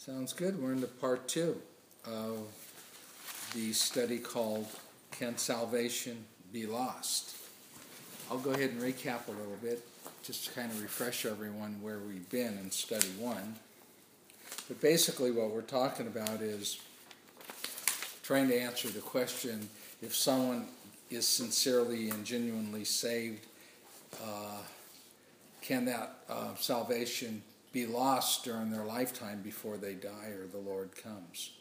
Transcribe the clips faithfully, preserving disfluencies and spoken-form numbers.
Sounds good. We're into part two of the study called Can Salvation Be Lost? I'll go ahead and recap a little bit, just to kind of refresh everyone where we've been in study one. But basically what we're talking about is trying to answer the question, if someone is sincerely and genuinely saved, uh, can that uh, salvation be lost during their lifetime before they die or the Lord comes?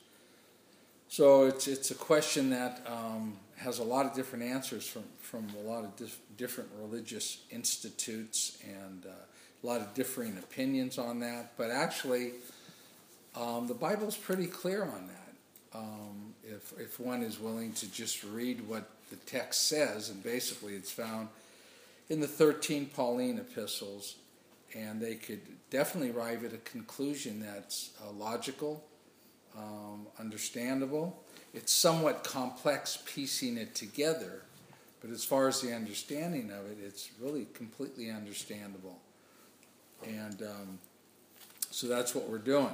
So it's it's a question that um, has a lot of different answers from, from a lot of dif- different religious institutes and uh, a lot of differing opinions on that. But actually, um, the Bible's pretty clear on that. Um, if if one is willing to just read what the text says, and basically it's found in the thirteen Pauline epistles, and they could definitely arrive at a conclusion that's uh, logical, um, understandable. It's somewhat complex piecing it together, but as far as the understanding of it, it's really completely understandable. And um, so that's what we're doing.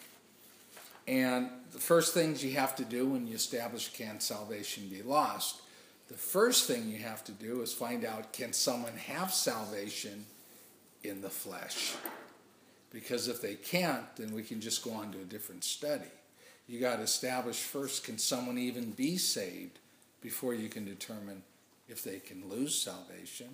And the first things you have to do when you establish can salvation be lost, the first thing you have to do is find out, can someone have salvation in the flesh? Because if they can't, then we can just go on to a different study. You got to establish first, can someone even be saved before you can determine if they can lose salvation.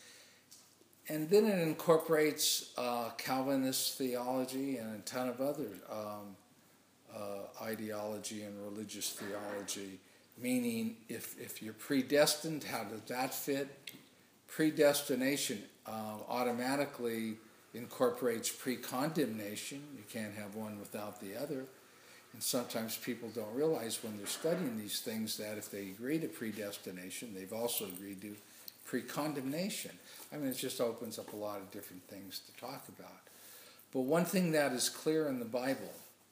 And then it incorporates uh, Calvinist theology and a ton of other um, uh, ideology and religious theology, meaning if, if you're predestined, how does that fit? Predestination uh, automatically incorporates pre-condemnation. You can't have one without the other. And sometimes people don't realize when they're studying these things that if they agree to predestination, they've also agreed to pre-condemnation. I mean, it just opens up a lot of different things to talk about. But one thing that is clear in the Bible,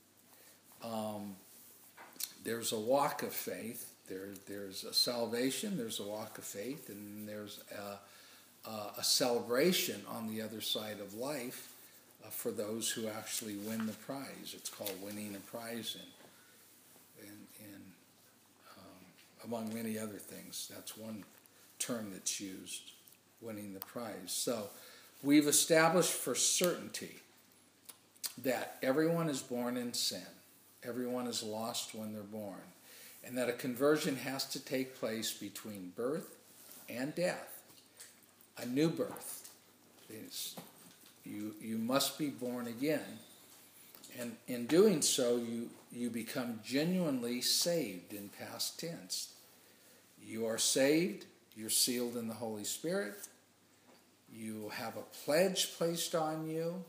um, there's a walk of faith. There, there's a salvation, there's a walk of faith, and there's a Uh, a celebration on the other side of life uh, for those who actually win the prize. It's called winning a prize, in, in, in um, among many other things. That's one term that's used, winning the prize. So we've established for certainty that everyone is born in sin. Everyone is lost when they're born. And that a conversion has to take place between birth and death. A new birth is you you must be born again, and in doing so you you become genuinely saved in past tense. You are saved, you're sealed in the Holy Spirit, you have a pledge placed on you,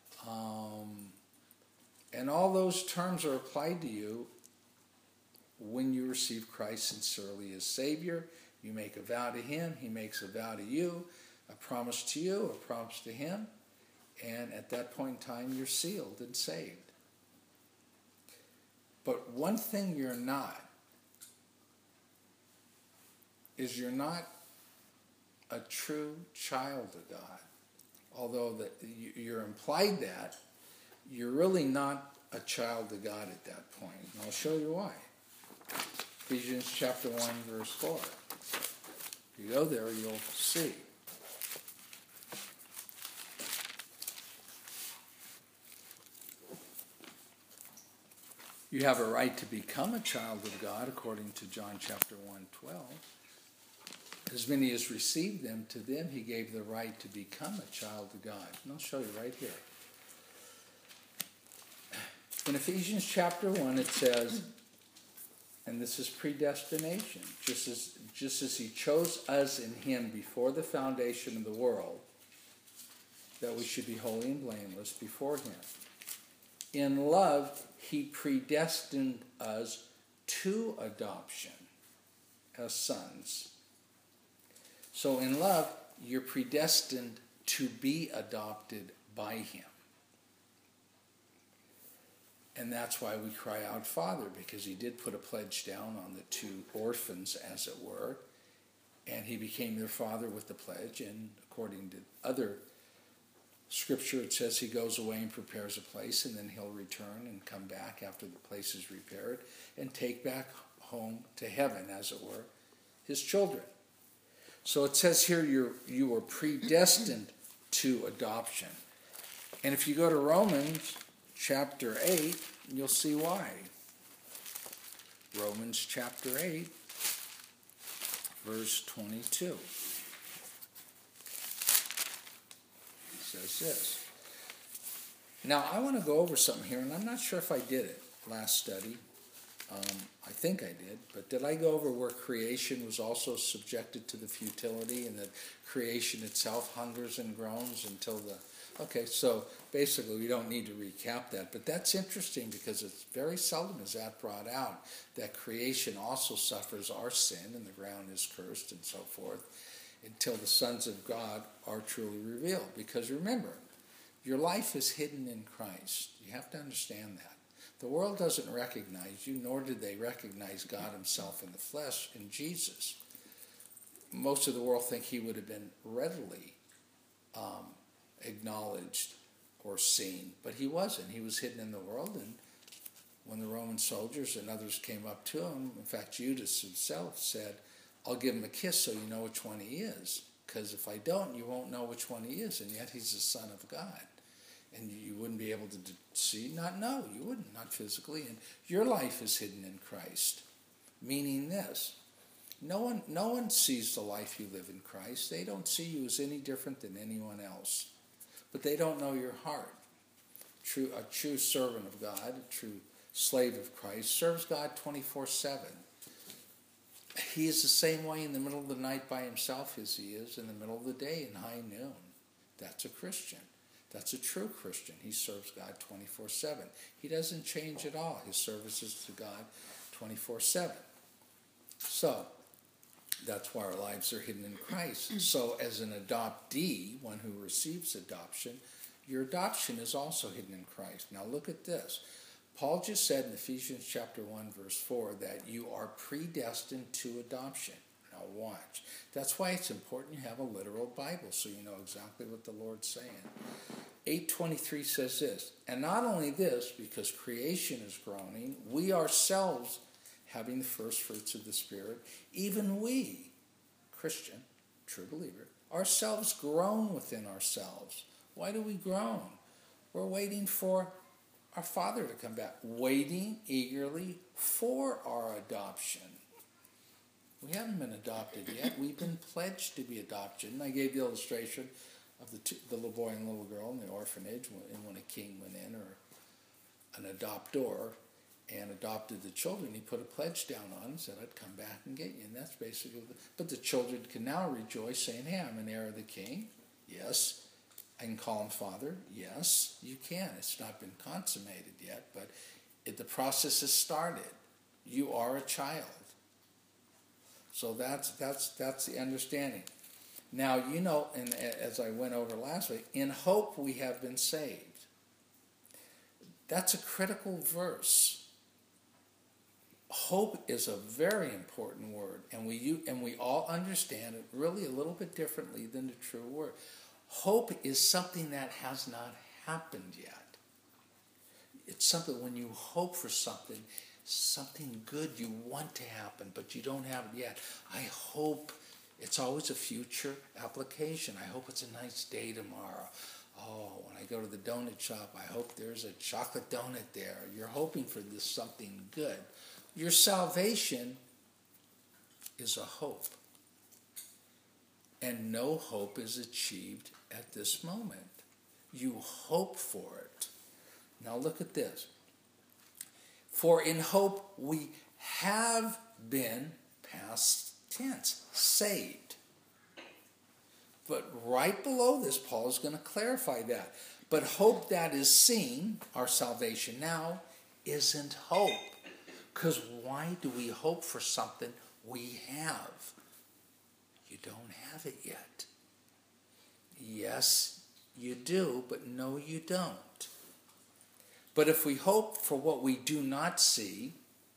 um, and all those terms are applied to you when you receive Christ sincerely as Savior. You make a vow to Him, He makes a vow to you, a promise to you, a promise to Him, and at that point in time you're sealed and saved. But one thing you're not is you're not a true child of God. Although that you're implied that, you're really not a child of God at that point. And I'll show you why. Ephesians chapter one, verse four. If you go there, you'll see. You have a right to become a child of God, according to John chapter one, twelve. As many as received them, to them He gave the right to become a child of God. And I'll show you right here. In Ephesians chapter one, it says, and this is predestination, just as just as He chose us in Him before the foundation of the world, that we should be holy and blameless before Him. In love, He predestined us to adoption as sons. So in love, you're predestined to be adopted by Him. And that's why we cry out, Father, because He did put a pledge down on the two orphans, as it were, and He became their father with the pledge, and according to other Scripture, it says he goes away and prepares a place, and then he'll return and come back after the place is repaired and take back home to heaven, as it were, his children. So it says here you're, you were predestined to adoption. And if you go to Romans chapter eight, you'll see why. Romans chapter eight, verse twenty-two. Says this. Now, I want to go over something here, and I'm not sure if I did it last study. Um, I think I did, but did I go over where creation was also subjected to the futility, and that creation itself hungers and groans until the... Okay, so basically we don't need to recap that, but that's interesting because it's very seldom is that brought out, that creation also suffers our sin and the ground is cursed and so forth, until the sons of God are truly revealed. Because remember, your life is hidden in Christ. You have to understand that. The world doesn't recognize you, nor did they recognize God himself in the flesh in Jesus. Most of the world think he would have been readily um, acknowledged or seen, but he wasn't. He was hidden in the world, and when the Roman soldiers and others came up to him, in fact, Judas himself said, I'll give him a kiss so you know which one he is. Because if I don't, you won't know which one he is. And yet he's the Son of God. And you wouldn't be able to see, not know. You wouldn't, not physically. And your life is hidden in Christ. Meaning this. No one, no one sees the life you live in Christ. They don't see you as any different than anyone else. But they don't know your heart. True, a true servant of God, a true slave of Christ, serves God twenty-four seven. He is the same way in the middle of the night by himself as he is in the middle of the day in high noon. That's a Christian. That's a true Christian. He serves God twenty-four seven. He doesn't change at all. His service is to God twenty-four seven. So, that's why our lives are hidden in Christ. So, as an adoptee, one who receives adoption, your adoption is also hidden in Christ. Now look at this. Paul just said in Ephesians chapter one, verse four, that you are predestined to adoption. Now watch. That's why it's important you have a literal Bible so you know exactly what the Lord's saying. eight twenty-three says this, and not only this, because creation is groaning, we ourselves, having the first fruits of the Spirit, even we, Christian, true believer, ourselves groan within ourselves. Why do we groan? We're waiting for our Father to come back, waiting eagerly for our adoption. We haven't been adopted yet. We've been pledged to be adopted. And I gave the illustration of the, two, the little boy and little girl in the orphanage, and when a king went in, or an adoptor, and adopted the children, he put a pledge down on and said, I'd come back and get you. And that's basically, the, but the children can now rejoice, saying, hey, I'm an heir of the king. Yes. I can call him Father. Yes, you can. It's not been consummated yet, but it, the process has started. You are a child. So that's that's that's the understanding. Now, you know, and as I went over last week, in hope we have been saved. That's a critical verse. Hope is a very important word, and we and we all understand it really a little bit differently than the true word. Hope is something that has not happened yet. It's something, when you hope for something, something good you want to happen, but you don't have it yet. I hope, it's always a future application. I hope it's a nice day tomorrow. Oh, when I go to the donut shop, I hope there's a chocolate donut there. You're hoping for this something good. Your salvation is a hope. And no hope is achieved at this moment. You hope for it. Now look at this. For in hope we have been, past tense, saved. But right below this, Paul is going to clarify that. But hope that is seen, our salvation now, isn't hope. Because why do we hope for something we have? You don't have it yet. Yes, you do, but no, you don't. But if we hope for what we do not see,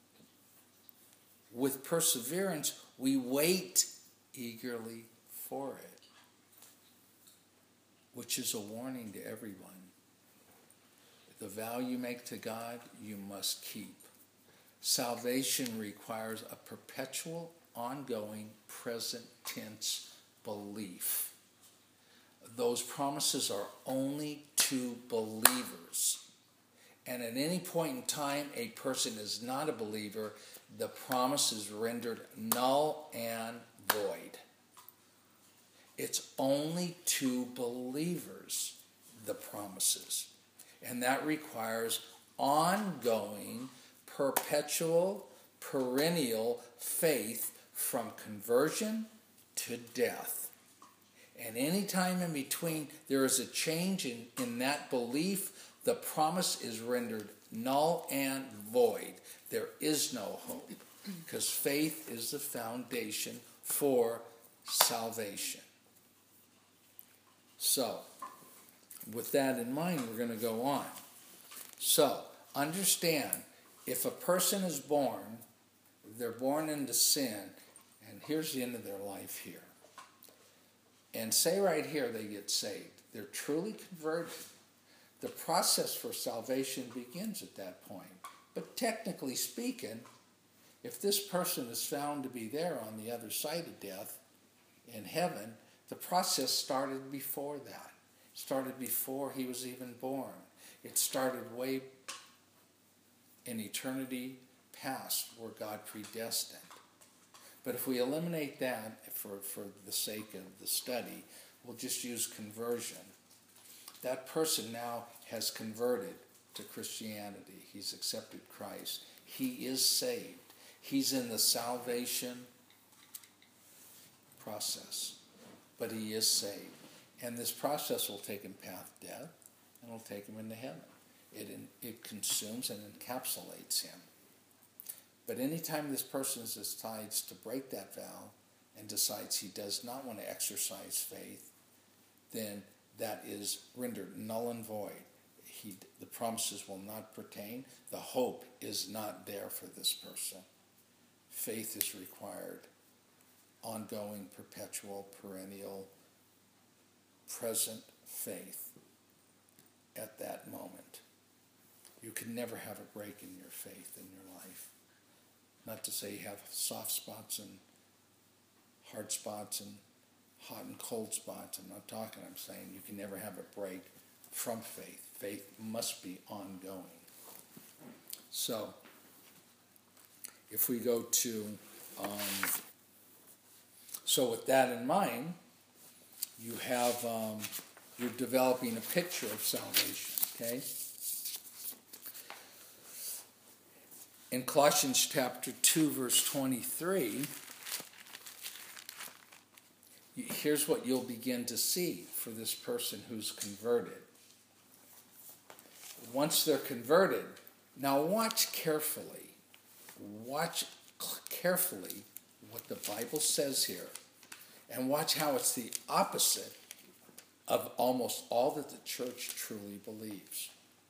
with perseverance, we wait eagerly for it. which is a warning to everyone. The vow you make to God, you must keep. Salvation requires a perpetual, ongoing, present tense belief. Those promises are only to believers. And at any point in time, a person is not a believer, the promise is rendered null and void. It's only to believers, the promises. And that requires ongoing, perpetual, perennial faith from conversion to death. And any time in between there is a change in, in that belief, the promise is rendered null and void. There is no hope, because faith is the foundation for salvation. So, with that in mind, we're going to go on. So, understand, if a person is born, they're born into sin, and here's the end of their life here. And say right here they get saved. They're truly converted. The process for salvation begins at that point. But technically speaking, if this person is found to be there on the other side of death, in heaven, the process started before that. It started before he was even born. It started way in eternity past, where God predestined. But if we eliminate that for, for the sake of the study, we'll just use conversion. That person now has converted to Christianity. He's accepted Christ. He is saved. He's in the salvation process. But he is saved. And this process will take him past death, and it'll take him into heaven. It, it consumes and encapsulates him. But anytime this person decides to break that vow and decides he does not want to exercise faith, then that is rendered null and void. He, the promises will not pertain. The hope is not there for this person. Faith is required. Ongoing, perpetual, perennial, present faith at that moment. You can never have a break in your faith in your life. Not to say you have soft spots and hard spots and hot and cold spots. I'm not talking, I'm saying you can never have a break from faith. Faith must be ongoing. So, if we go to, um, so with that in mind, you have, um, you're developing a picture of salvation, okay? In Colossians chapter two, verse twenty-three, here's what you'll begin to see for this person who's converted. Once they're converted, now watch carefully. Watch carefully what the Bible says here. And watch how it's the opposite of almost all that the church truly believes.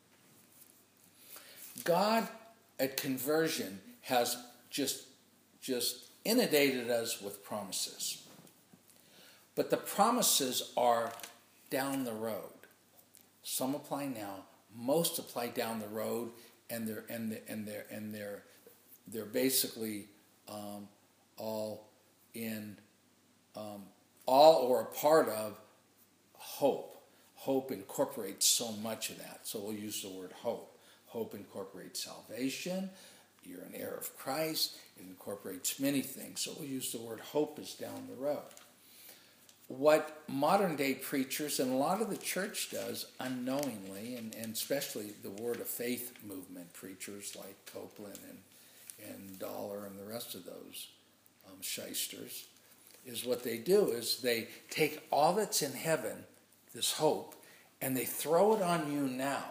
God at conversion has just, just inundated us with promises. But the promises are down the road. Some apply now, most apply down the road, and they're and they're, and they're and they're they're basically um, all in um, all or a part of hope. Hope incorporates so much of that. So we'll use the word hope. Hope incorporates salvation. You're an heir of Christ. It incorporates many things. So we'll use the word hope is down the road. What modern day preachers and a lot of the church does unknowingly, and, and especially the Word of Faith movement preachers like Copeland and, and Dollar and the rest of those um, shysters, is what they do is they take all that's in heaven, this hope, and they throw it on you now,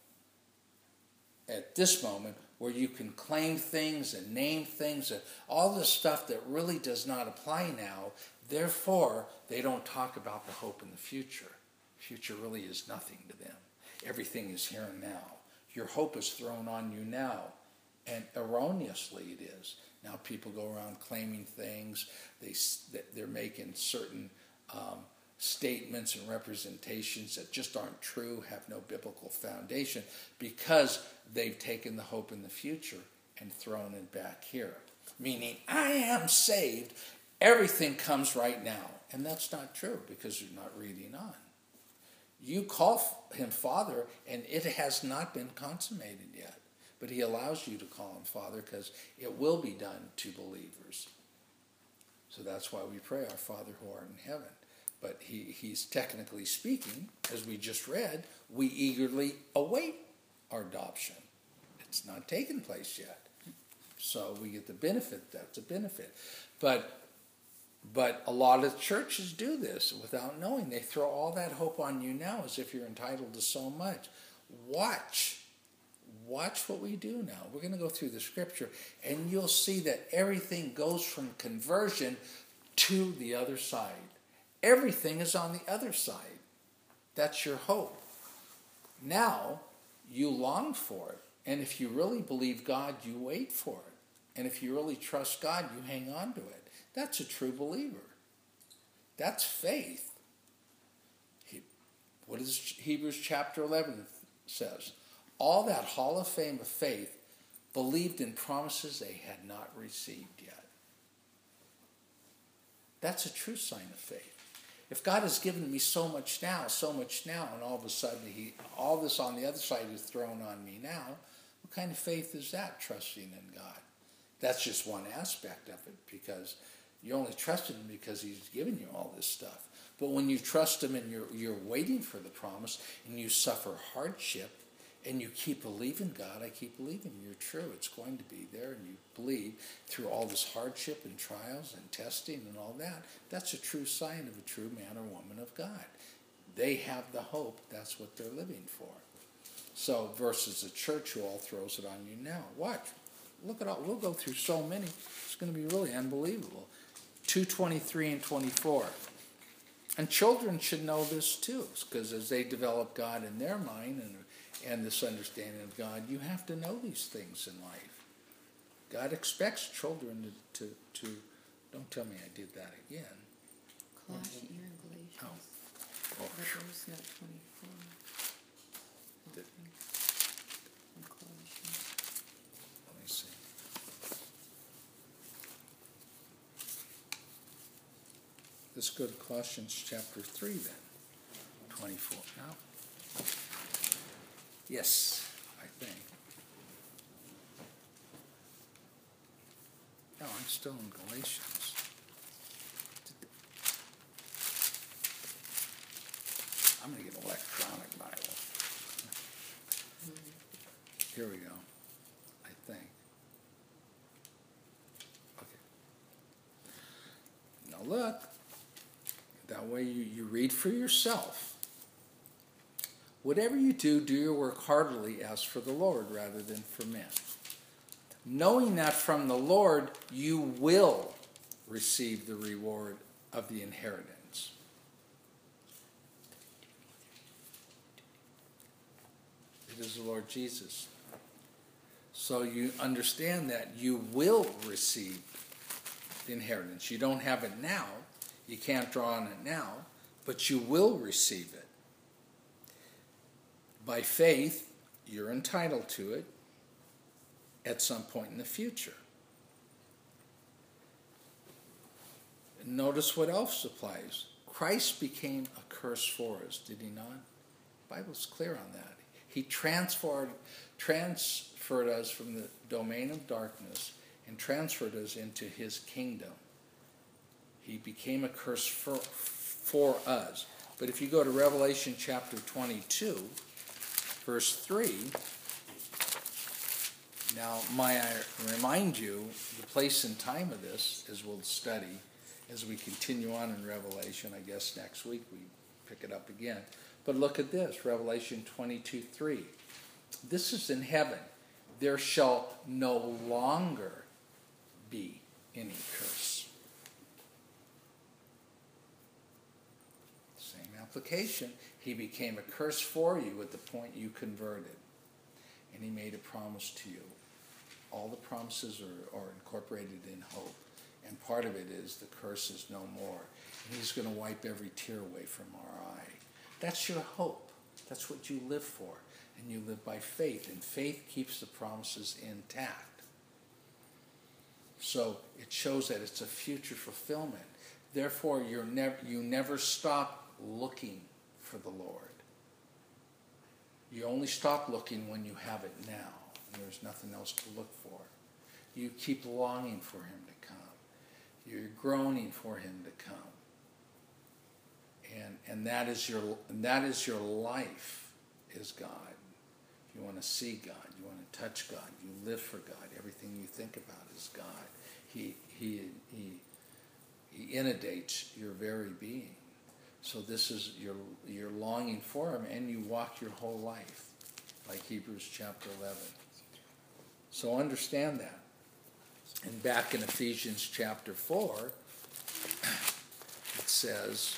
at this moment, where you can claim things and name things and all this stuff that really does not apply now. Therefore, they don't talk about the hope in the future. Future really is nothing to them. Everything is here and now. Your hope is thrown on you now, and erroneously it is. Now people go around claiming things. They, they're making certain um, statements and representations that just aren't true, have no biblical foundation, because they've taken the hope in the future and thrown it back here. Meaning, I am saved, everything comes right now. And that's not true, because you're not reading on. You call him Father, and it has not been consummated yet. But he allows you to call him Father, because it will be done to believers. So that's why we pray, our Father who art in heaven. But he, he's technically speaking, as we just read, we eagerly await our adoption. It's not taken place yet. So we get the benefit, that's a benefit. But but a lot of churches do this without knowing. They throw all that hope on you now as if you're entitled to so much. Watch. Watch what we do now. We're going to go through the scripture, and you'll see that everything goes from conversion to the other side. Everything is on the other side. That's your hope. Now, you long for it. And if you really believe God, you wait for it. And if you really trust God, you hang on to it. That's a true believer. That's faith. He, what does Hebrews chapter eleven says? All that hall of fame of faith believed in promises they had not received yet. That's a true sign of faith. If God has given me so much now, so much now, and all of a sudden he, all this on the other side is thrown on me now, what kind of faith is that, trusting in God? That's just one aspect of it, because you only trust him because he's given you all this stuff. But when you trust him and you're, you're waiting for the promise, and you suffer hardship, and you keep believing God, I keep believing you're true. It's going to be there, and you believe through all this hardship and trials and testing and all that. That's a true sign of a true man or woman of God. They have the hope. That's what they're living for. So versus the church who all throws it on you now. Watch. Look at all. We'll go through so many. It's going to be really unbelievable. two twenty-three and twenty-four. And children should know this too, because as they develop God in their mind and and this understanding of God, you have to know these things in life. God expects children to, to, to don't tell me I did that again. Colossians, you're in Galatians. Oh. Oh. But there's no twenty-four. Did, In Colossians. let me see. Let's go to Colossians chapter three then. twenty-four. No. Yes, I think. No, I'm still in Galatians. I'm going to get an electronic Bible. Here we go, I think. Okay. Now look. That way you, you read for yourself. Whatever you do, do your work heartily as for the Lord rather than for men. Knowing that from the Lord you will receive the reward of the inheritance. It is the Lord Jesus. So you understand that you will receive the inheritance. You don't have it now. You can't draw on it now, but you will receive it. By faith, you're entitled to it at some point in the future. Notice what else applies. Christ became a curse for us, did he not? The Bible's clear on that. He transferred, transferred us from the domain of darkness and transferred us into his kingdom. He became a curse for, for us. But if you go to Revelation chapter twenty-two, verse three, now may I remind you, the place and time of this, as we'll study, as we continue on in Revelation, I guess next week we pick it up again. But look at this, Revelation twenty-two three. This is in heaven. There shall no longer be any curse. Same application. He became a curse for you at the point you converted. And he made a promise to you. All the promises are, are incorporated in hope. And part of it is the curse is no more. And he's going to wipe every tear away from our eye. That's your hope. That's what you live for. And you live by faith. And faith keeps the promises intact. So it shows that it's a future fulfillment. Therefore, you're never, you never stop looking for the Lord. You only stop looking when you have it now. And there's nothing else to look for. You keep longing for him to come. You're groaning for him to come. And, and that is your and that is your life, is God. You want to see God. You want to touch God. You live for God. Everything you think about is God. He, he, he, he inundates your very being. So this is, you're, you're longing for him, and you walk your whole life, like Hebrews chapter eleven. So understand that. And back in Ephesians chapter four, it says,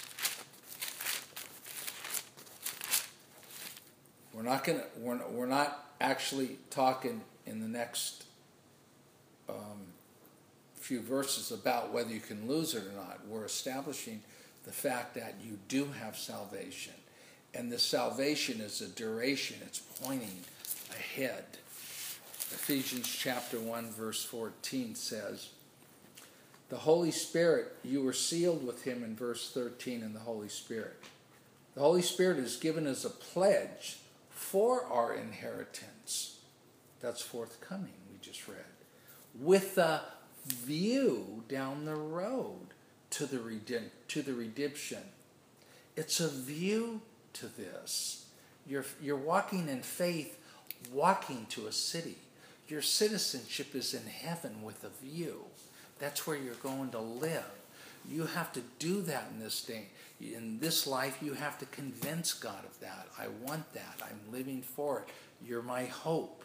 we're not going to, we're, we're not actually talking in the next um, few verses about whether you can lose it or not. We're establishing the fact that you do have salvation. And the salvation is a duration. It's pointing ahead. Ephesians chapter one verse fourteen says, the Holy Spirit, you were sealed with him in verse thirteen in the Holy Spirit. The Holy Spirit is given as a pledge for our inheritance. That's forthcoming, we just read. With a view down the road to the redemp- to the redemption. It's a view to this. You're, you're walking in faith, walking to a city. Your citizenship is in heaven with a view. That's where you're going to live. You have to do that in this day. In this life, you have to convince God of that. I want that. I'm living for it. You're my hope.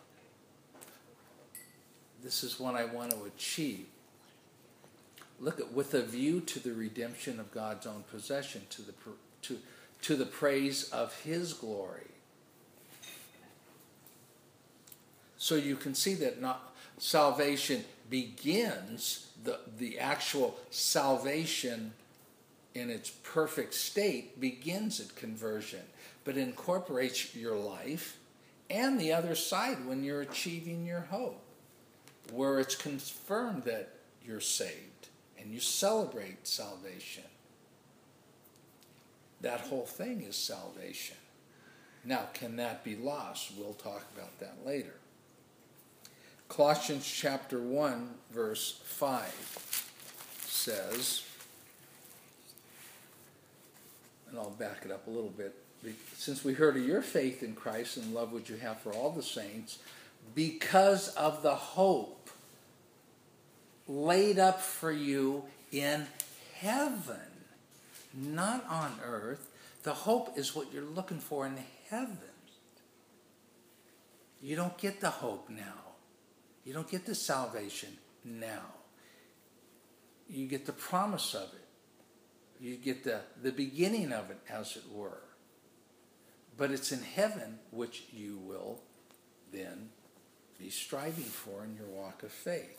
This is what I want to achieve. Look at, with a view to the redemption of God's own possession, to the to to the praise of his glory. So you can see that not salvation begins, the the actual salvation in its perfect state begins at conversion, but incorporates your life and the other side when you're achieving your hope, where it's confirmed that you're saved. And you celebrate salvation. That whole thing is salvation. Now, can that be lost? We'll talk about that later. Colossians chapter one, verse five says, and I'll back it up a little bit, since we heard of your faith in Christ and love which you have for all the saints, because of the hope laid up for you in heaven, not on earth. The hope is what you're looking for in heaven. You don't get the hope now. You don't get the salvation now. You get the promise of it. You get the, the beginning of it, as it were. But it's in heaven which you will then be striving for in your walk of faith.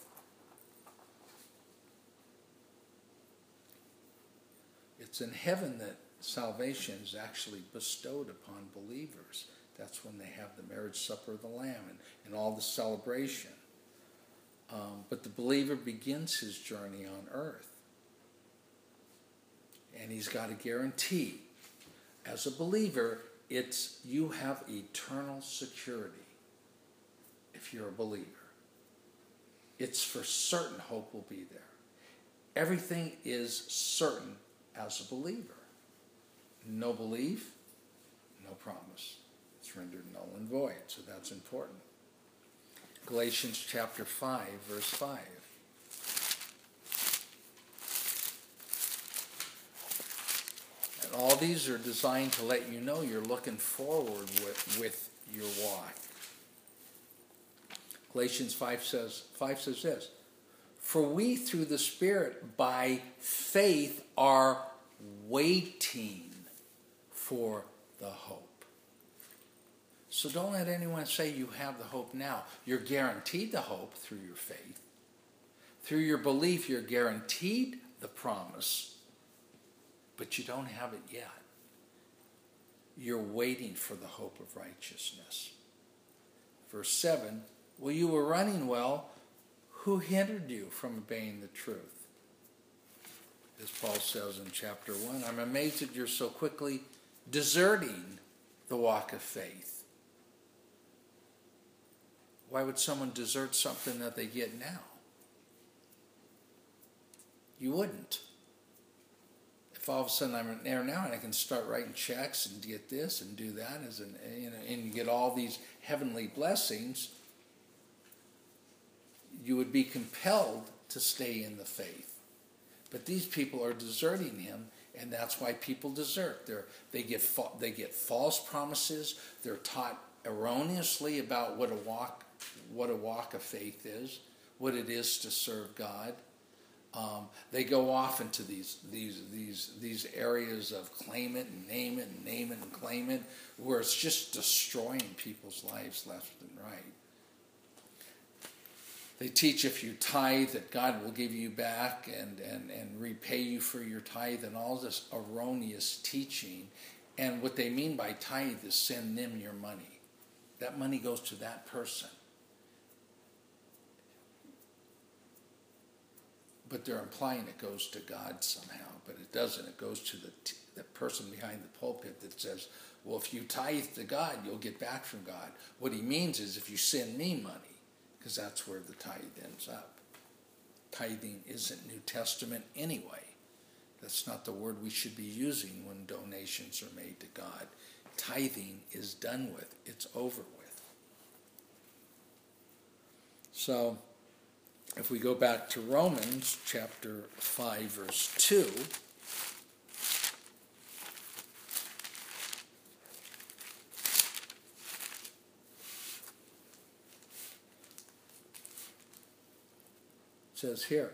It's in heaven that salvation is actually bestowed upon believers. That's when they have the marriage supper of the Lamb and, and all the celebration. Um, but the believer begins his journey on earth. And he's got a guarantee. As a believer, it's you have eternal security if you're a believer. It's for certain hope will be there. Everything is certain as a believer. No belief, no promise. It's rendered null and void, so that's important. Galatians chapter five, verse five. And all these are designed to let you know you're looking forward with, with your walk. Galatians five says, five says this, for we through the Spirit by faith are waiting for the hope. So don't let anyone say you have the hope now. You're guaranteed the hope through your faith. Through your belief, you're guaranteed the promise, but you don't have it yet. You're waiting for the hope of righteousness. Verse seven, well, you were running well. Who hindered you from obeying the truth? As Paul says in chapter one, I'm amazed that you're so quickly deserting the walk of faith. Why would someone desert something that they get now? You wouldn't. If all of a sudden I'm there now and I can start writing checks and get this and do that, as an, you know, and you get all these heavenly blessings, you would be compelled to stay in the faith. But these people are deserting him, and that's why people desert. They're, they get fa- they get false promises. They're taught erroneously about what a walk what a walk of faith is, what it is to serve God. Um, they go off into these these these these areas of claim it and name it and name it and claim it, where it's just destroying people's lives left and right. They teach if you tithe that God will give you back and, and, and repay you for your tithe, and all this erroneous teaching. And what they mean by tithe is send them your money. That money goes to that person. But they're implying it goes to God somehow, but it doesn't. It goes to the, t- the person behind the pulpit that says, well, if you tithe to God, you'll get back from God. What he means is if you send me money, because that's where the tithe ends up. Tithing isn't New Testament anyway. That's not the word we should be using when donations are made to God. Tithing is done with. It's over with. So, if we go back to Romans chapter five, verse two, says here,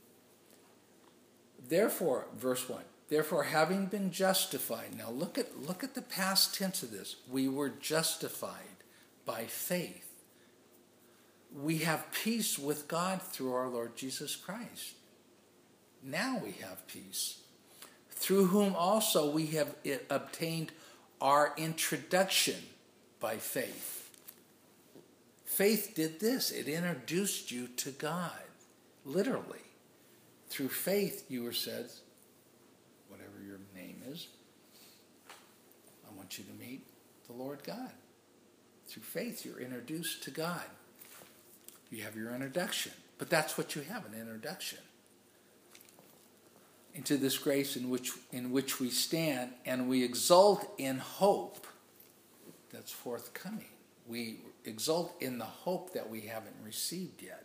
therefore, verse one, therefore having been justified, now look at look at the past tense of this. We were justified by faith. We have peace with God through our Lord Jesus Christ. Now we have peace. Through whom also we have obtained our introduction by faith. Faith did this. It introduced you to God. Literally. Through faith you were said, whatever your name is, I want you to meet the Lord God. Through faith you're introduced to God. You have your introduction. But that's what you have, an introduction. Into this grace in which in which we stand, and we exult in hope that's forthcoming. We exult in the hope that we haven't received yet.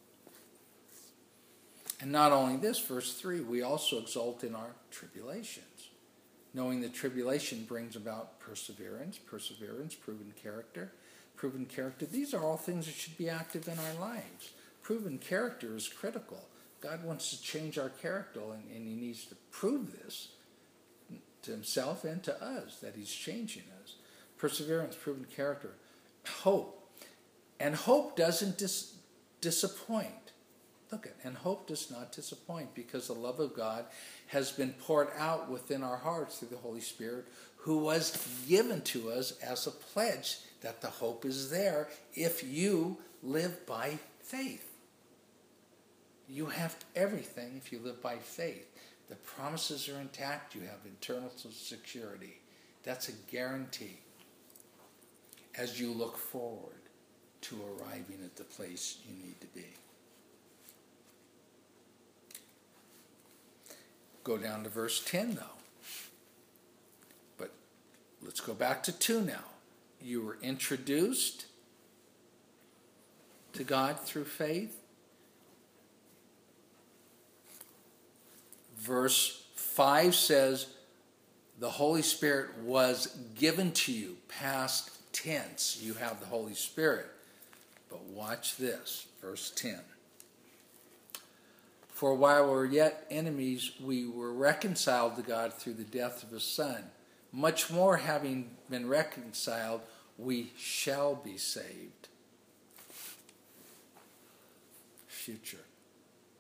And not only this, verse three, we also exult in our tribulations, knowing that tribulation brings about perseverance, perseverance, proven character, proven character. These are all things that should be active in our lives. Proven character is critical. God wants to change our character, and, and he needs to prove this to himself and to us, that he's changing us. Perseverance, proven character, hope. And hope doesn't dis- disappoint. Look at, and hope does not disappoint, because the love of God has been poured out within our hearts through the Holy Spirit, who was given to us as a pledge that the hope is there if you live by faith. You have everything if you live by faith. The promises are intact. You have eternal security. That's a guarantee as you look forward to arriving at the place you need to be. Go down to verse ten now. But let's go back to two now. You were introduced to God through faith. Verse five says, the Holy Spirit was given to you, past tense. You have the Holy Spirit. But watch this, verse ten. For while we were yet enemies, we were reconciled to God through the death of his Son. Much more, having been reconciled, we shall be saved. Future.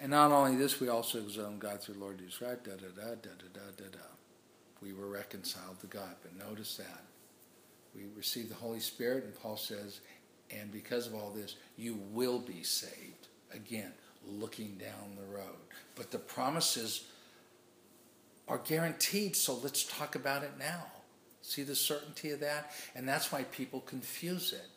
And not only this, we also exalt God through Lord Jesus Christ. Da da da da da da da da. We were reconciled to God. But notice that we received the Holy Spirit, and Paul says, and because of all this, you will be saved. Again, looking down the road. But the promises are guaranteed, so let's talk about it now. See the certainty of that? And that's why people confuse it.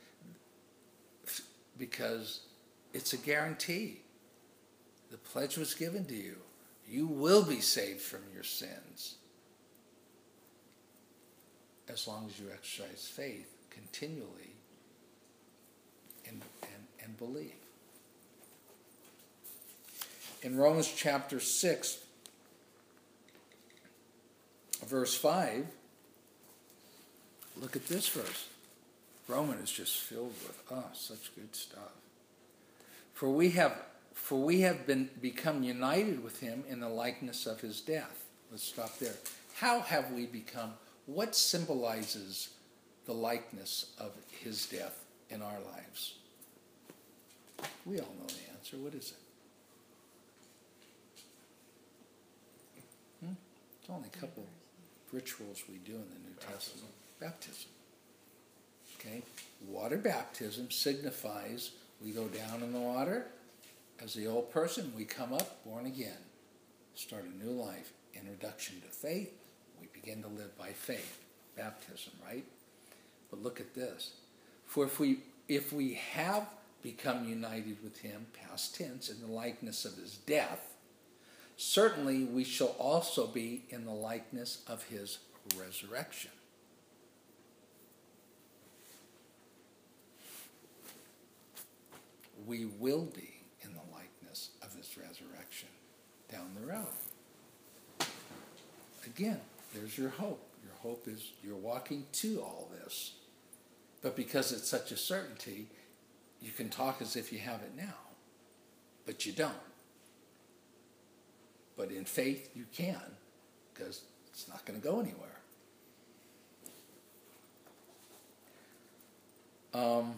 Because it's a guarantee. The pledge was given to you. You will be saved from your sins. As long as you exercise faith continually and, and, and believe. In Romans chapter six, verse five, look at this verse. Romans is just filled with, oh, such good stuff. For we have for we have been become united with him in the likeness of his death. Let's stop there. How have we become? What symbolizes the likeness of his death in our lives? We all know the answer. What is it? Hmm? It's only a couple rituals we do in the New Testament. Baptism. Okay? Water baptism signifies we go down in the water as the old person, we come up born again, start a new life, introduction to faith, we begin to live by faith. Baptism, right? But look at this. For if we if we have become united with him, past tense, in the likeness of his death, certainly we shall also be in the likeness of his resurrection. We will be in the likeness of his resurrection down the road. Again, there's your hope. Your hope is you're walking to all this. But because it's such a certainty, you can talk as if you have it now. But you don't. But in faith, you can, because it's not going to go anywhere. Um,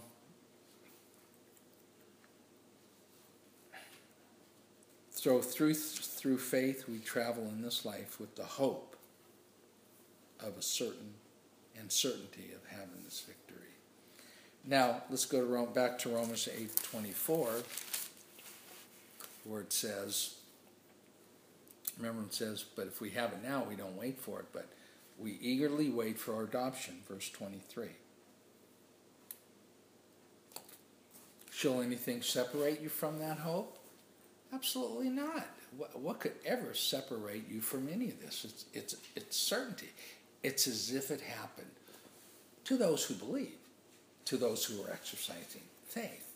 so through, through faith, we travel in this life with the hope of a certain and certainty of having this victory. Now, let's go to Rome, back to Romans eight twenty-four, where it says, remember it says, but if we have it now, we don't wait for it, but we eagerly wait for our adoption, verse twenty-three. Shall anything separate you from that hope? Absolutely not. What, what could ever separate you from any of this? It's, it's, it's certainty. It's as if it happened to those who believe, to those who are exercising faith.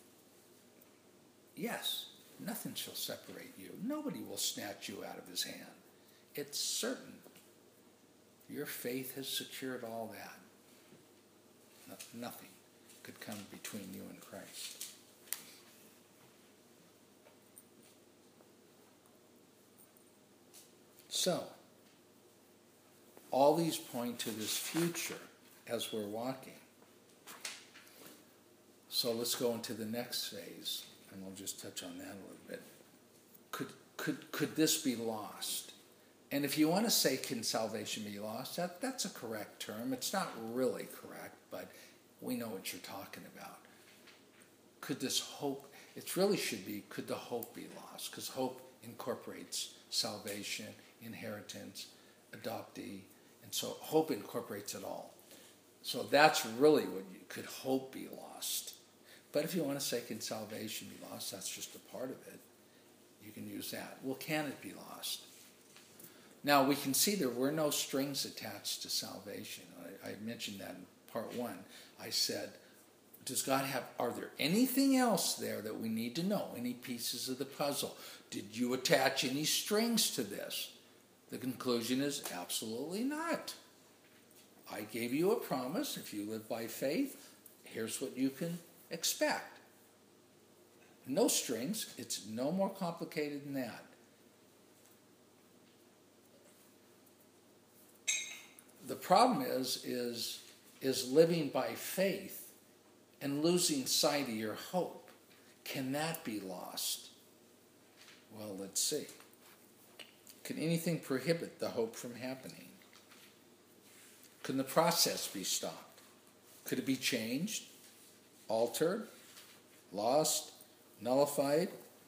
Yes, nothing shall separate you. Nobody will snatch you out of his hand. It's certain. Your faith has secured all that. No, nothing could come between you and Christ. So, all these point to this future as we're walking. So let's go into the next phase, and we'll just touch on that a little bit. Could could could this be lost? And if you want to say, can salvation be lost? That that's a correct term. It's not really correct, but we know what you're talking about. Could this hope? It really should be. Could the hope be lost? Because hope incorporates salvation, inheritance, adoptee, and so hope incorporates it all. So that's really what you could hope be lost. But if you want to say, can salvation be lost, that's just a part of it. You can use that. Well, can it be lost? Now, we can see there were no strings attached to salvation. I, I mentioned that in part one. I said, does God have, are there anything else there that we need to know? Any pieces of the puzzle? Did you attach any strings to this? The conclusion is absolutely not. I gave you a promise. If you live by faith, here's what you can expect. No strings. It's no more complicated than that. The problem is, is, is living by faith and losing sight of your hope. Can that be lost? Well, let's see. Can anything prohibit the hope from happening? Can the process be stopped? Could it be changed, altered, lost, nullified?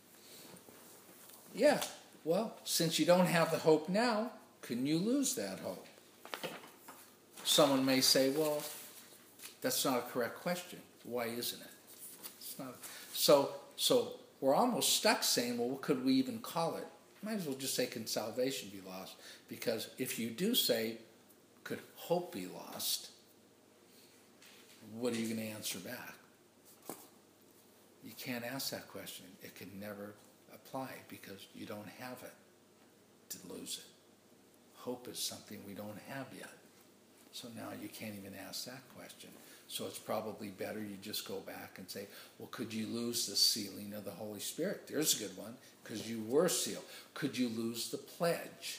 Yeah, well, since you don't have the hope now, can you lose that hope? Someone may say, well, that's not a correct question. Why isn't it? It's not. So, so we're almost stuck saying, well, what could we even call it? Might as well just say, can salvation be lost? Because if you do say, could hope be lost, what are you going to answer back? You can't ask that question. It can never apply because you don't have it to lose it. Hope is something we don't have yet. So now you can't even ask that question. So it's probably better you just go back and say, well, could you lose the sealing of the Holy Spirit? There's a good one, because you were sealed. Could you lose the pledge?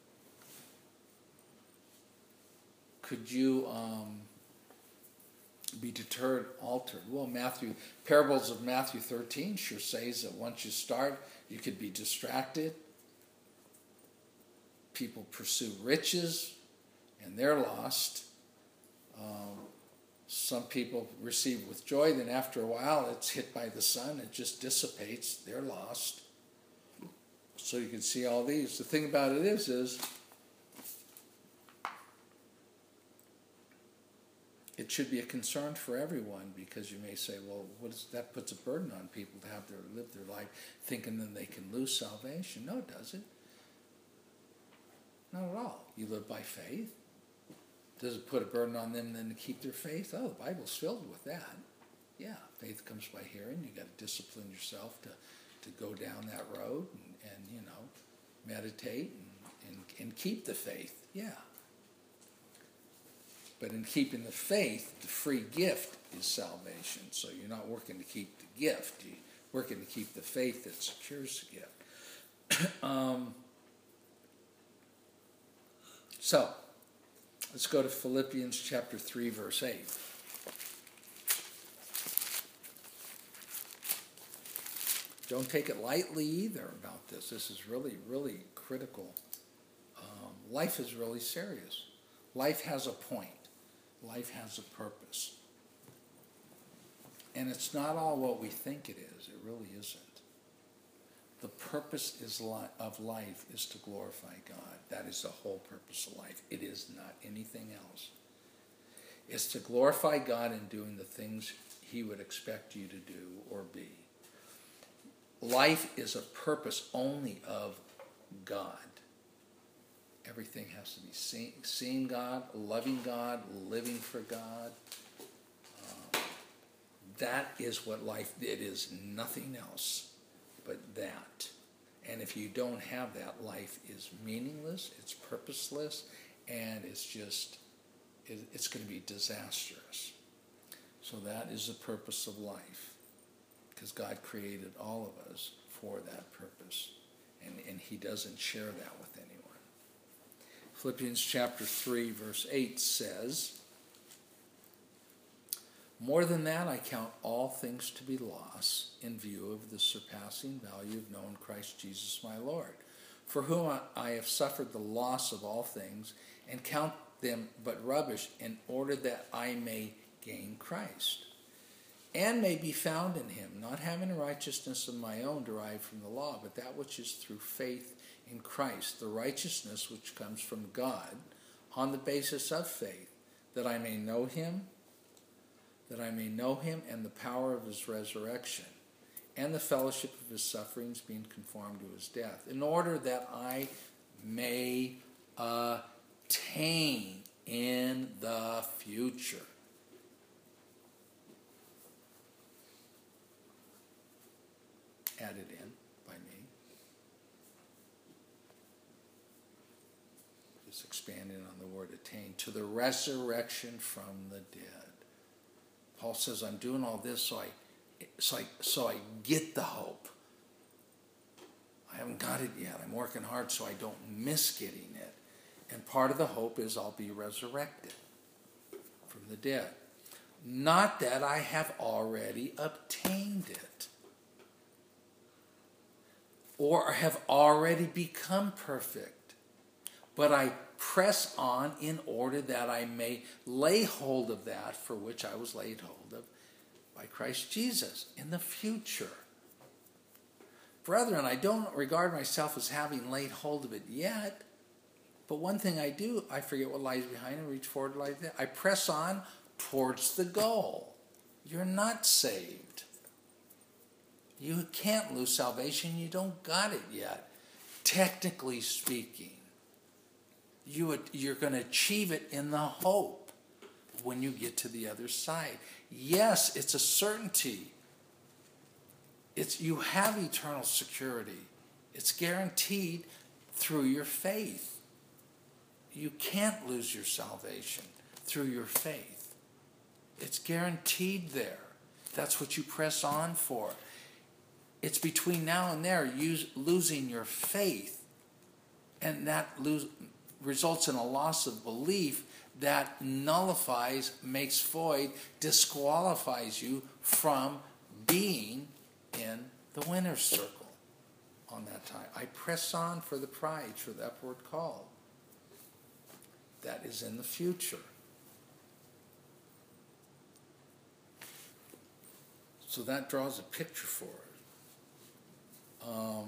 Could you um, be deterred, altered? Well, Matthew, parables of Matthew thirteen sure says that once you start, you could be distracted. People pursue riches, and they're lost. Um, some people receive with joy, then after a while it's hit by the sun, it just dissipates, they're lost. So you can see all these. The thing about it is, is it should be a concern for everyone, because you may say, well, what is, that puts a burden on people to have their live their life thinking that they can lose salvation. No, it doesn't. Not at all. You live by faith. Does it put a burden on them then to keep their faith? Oh, the Bible's filled with that. Yeah, faith comes by hearing. You got to discipline yourself to, to go down that road and, and you know, meditate and, and, and keep the faith. Yeah. But in keeping the faith, the free gift is salvation. So you're not working to keep the gift. You're working to keep the faith that secures the gift. um, so, let's go to Philippians chapter three, verse eight. Don't take it lightly either about this. This is really, really critical. Um, life is really serious. Life has a point. Life has a purpose. And it's not all what we think it is. It really isn't. The purpose is li- of life is to glorify God. That is the whole purpose of life. It is not anything else. It's to glorify God in doing the things He would expect you to do or be. Life is a purpose only of God. Everything has to be see, seeing God, loving God, living for God. Uh, that is what life, it is nothing else but that. And if you don't have that, life is meaningless, it's purposeless, and it's just, it, it's going to be disastrous. So that is the purpose of life, because God created all of us for that purpose, and, and He doesn't share that with anyone. Philippians chapter three, verse eight says, more than that, I count all things to be loss in view of the surpassing value of knowing Christ Jesus my Lord, for whom I have suffered the loss of all things, and count them but rubbish, in order that I may gain Christ, and may be found in Him, not having a righteousness of my own derived from the law, but that which is through faith in Christ, the righteousness which comes from God on the basis of faith, that I may know Him, that I may know Him and the power of His resurrection, and the fellowship of His sufferings, being conformed to His death, in order that I may attain in the future. Added in by me. Just expanding on the word attain, to the resurrection from the dead. Paul says, I'm doing all this so I, so I, so I get the hope. I haven't got it yet. I'm working hard so I don't miss getting it. And part of the hope is I'll be resurrected from the dead. Not that I have already obtained it, or have already become perfect, but I press on in order that I may lay hold of that for which I was laid hold of by Christ Jesus in the future. Brethren, I don't regard myself as having laid hold of it yet, but one thing I do, I forget what lies behind and reach forward like that. I press on towards the goal. You're not saved. You can't lose salvation. You don't got it yet. Technically speaking, you would, you're going to achieve it in the hope when you get to the other side. Yes, it's a certainty. It's, you have eternal security. It's guaranteed through your faith. You can't lose your salvation through your faith. It's guaranteed there. That's what you press on for. It's between now and there, you losing your faith, and that lose, results in a loss of belief that nullifies, makes void, disqualifies you from being in the winner's circle on that time. I press on for the prize, for the upward call. That is in the future. So that draws a picture for us. Um,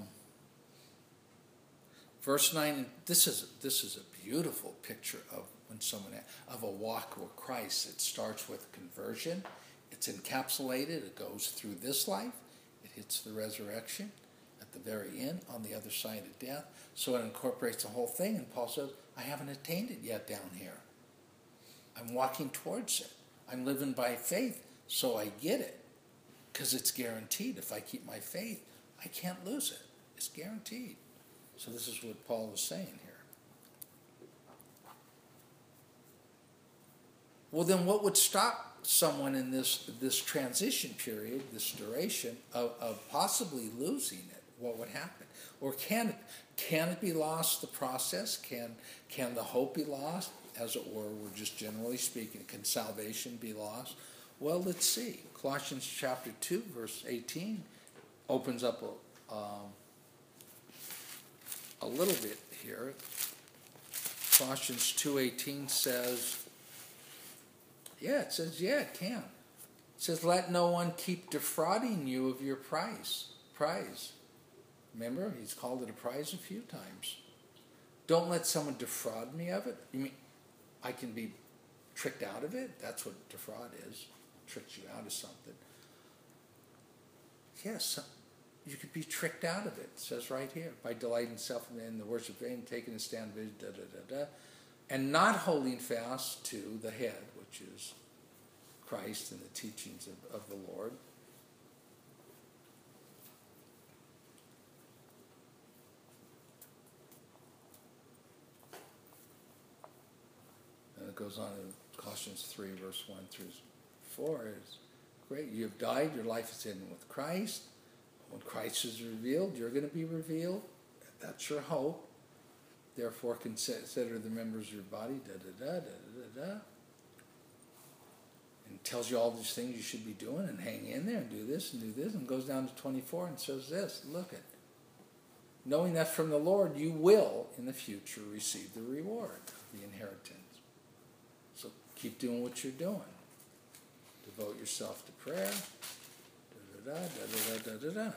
verse nine, this is, this is a beautiful picture of when someone, of a walk with Christ. It starts with conversion. It's encapsulated. It goes through this life. It hits the resurrection at the very end on the other side of death. So it incorporates the whole thing. And Paul says, I haven't attained it yet down here. I'm walking towards it. I'm living by faith, so I get it. Because it's guaranteed. If I keep my faith, I can't lose it. It's guaranteed. So this is what Paul is saying here. Well, then what would stop someone in this, this transition period, this duration, of, of possibly losing it? What would happen? Or can it, can it be lost, the process? Can, can the hope be lost? As it were, we're just generally speaking. Can salvation be lost? Well, let's see. Colossians chapter two, verse eighteen, opens up a, um, a little bit here. Colossians two eighteen says, yeah, it says, yeah, it can. It says, let no one keep defrauding you of your prize. Prize. Remember, he's called it a prize a few times. Don't let someone defraud me of it. You mean I can be tricked out of it? That's what defraud is. Tricks you out of something. Yes, you could be tricked out of it. It says right here, by delighting self in the worship of vain, taking a stand, da da da da, and not holding fast to the head, which is Christ and the teachings of, of the Lord. And it goes on in Colossians three, verse one through four. Is great. You have died, your life is hidden with Christ. When Christ is revealed, you're going to be revealed. That's your hope. Therefore, consider the members of your body, da da da da da da. And tells you all these things you should be doing, and hang in there, and do this and do this, and goes down to twenty-four and says this. Look at, knowing that from the Lord you will in the future receive the reward of the inheritance. So keep doing what you're doing. Devote yourself to prayer. Da da da da da da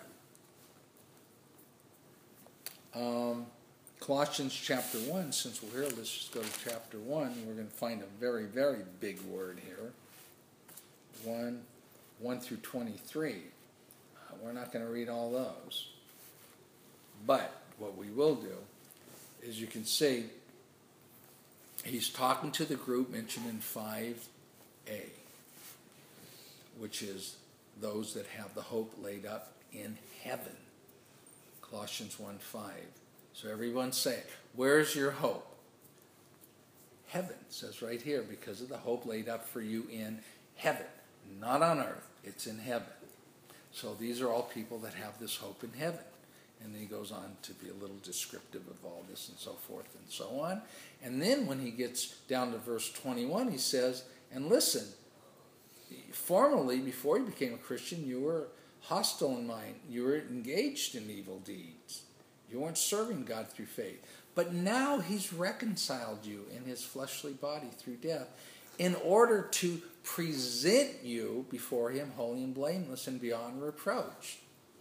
da. Um, Colossians chapter one, since we're here, let's just go to chapter one. We're going to find a very, very big word here. one, one through twenty-three. Uh, we're not going to read all those. But what we will do is you can see he's talking to the group mentioned in five A, which is those that have the hope laid up in heaven. Colossians one five. So everyone say it. Where's your hope? Heaven, says right here, because of the hope laid up for you in heaven. Not on earth, it's in heaven. So these are all people that have this hope in heaven. And then he goes on to be a little descriptive of all this and so forth and so on. And then when he gets down to verse twenty-one, he says, and listen, formerly, before you became a Christian, you were hostile in mind. You were engaged in evil deeds. You weren't serving God through faith. But now he's reconciled you in his fleshly body through death in order to present you before him holy and blameless and beyond reproach.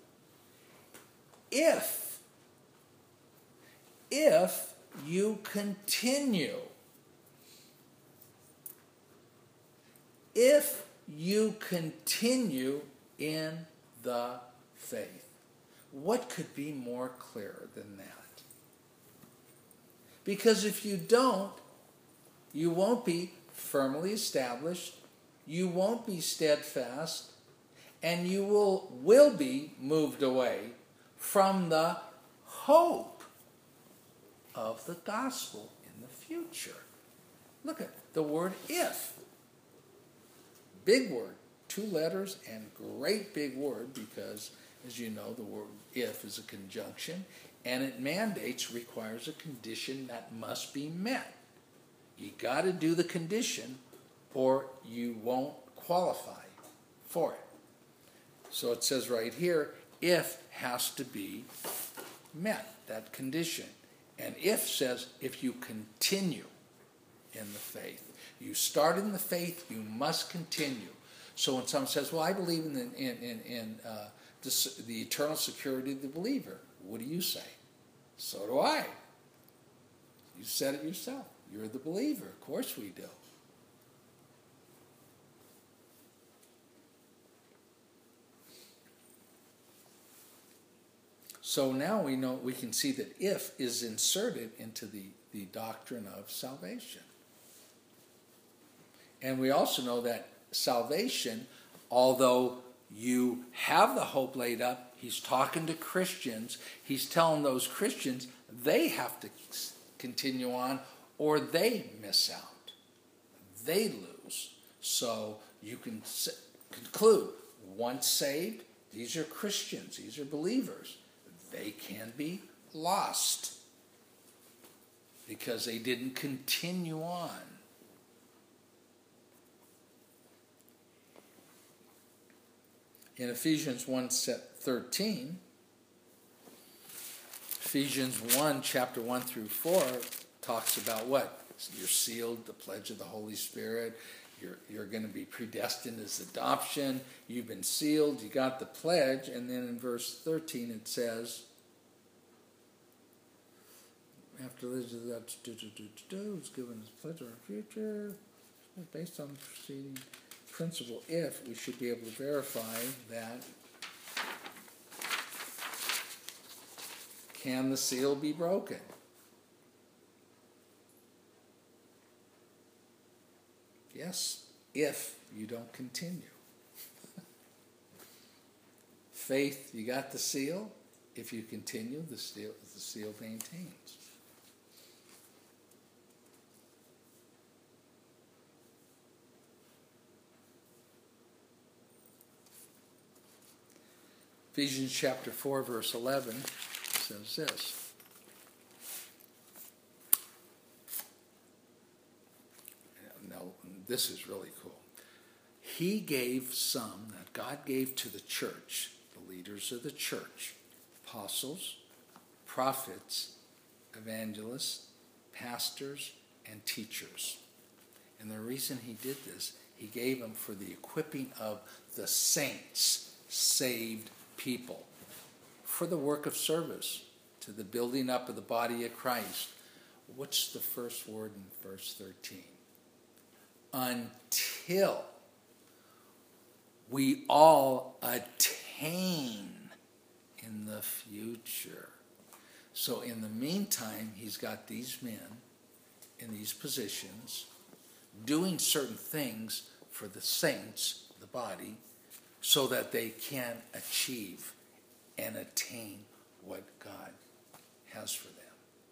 If, if you continue, if you continue in the faith. What could be more clear than that? Because if you don't, you won't be firmly established, you won't be steadfast, and you will, will be moved away from the hope of the gospel in the future. Look at the word if. Big word, two letters and great big word because, as you know, the word if is a conjunction and it mandates, requires a condition that must be met. You got to do the condition or you won't qualify for it. So it says right here, if has to be met, that condition. And if says if you continue in the faith. You start in the faith, you must continue. So when someone says, well, I believe in the, in, in, in uh, the, the eternal security of the believer, what do you say? So do I. You said it yourself. You're the believer. Of course we do. So now we know, we can see that if is inserted into the, the doctrine of salvation. And we also know that salvation, although you have the hope laid up, he's talking to Christians, he's telling those Christians they have to continue on or they miss out. They lose. So you can conclude, once saved, these are Christians, these are believers. They can be lost because they didn't continue on. In Ephesians one thirteen, Ephesians one, chapter one through four, talks about what? You're sealed, the pledge of the Holy Spirit. You're, you're going to be predestined as adoption. You've been sealed. You got the pledge. And then in verse thirteen it says, after this, that's who's given his pledge of our future, based on the preceding principle, if we should be able to verify that, can the seal be broken? Yes, if you don't continue. Faith, you got the seal. If you continue, the seal, the seal maintains. Ephesians chapter four, verse eleven says this. Now, this is really cool. He gave some that God gave to the church, the leaders of the church, apostles, prophets, evangelists, pastors, and teachers. And the reason he did this, he gave them for the equipping of the saints, saved people, for the work of service, to the building up of the body of Christ. What's the first word in verse thirteen? Until we all attain in the future. So in the meantime, he's got these men in these positions doing certain things for the saints, the body, so that they can achieve and attain what God has for them.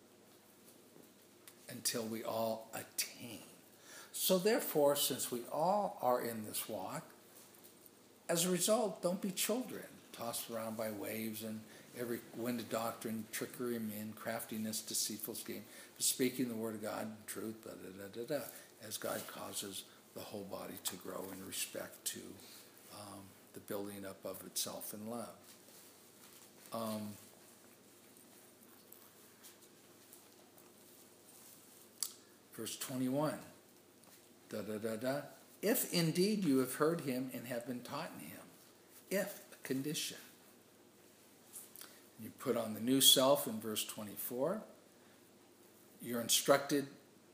Until we all attain. So therefore, since we all are in this walk, as a result, don't be children, tossed around by waves and every wind of doctrine, trickery, mean, craftiness, deceitful scheme, speaking the word of God in truth, da, da, da, da, da, as God causes the whole body to grow in respect to um, the building up of itself in love. Um, Verse twenty-one. Da da da da. If indeed you have heard him and have been taught in him. If, a condition. You put on the new self in verse twenty-four. You're instructed,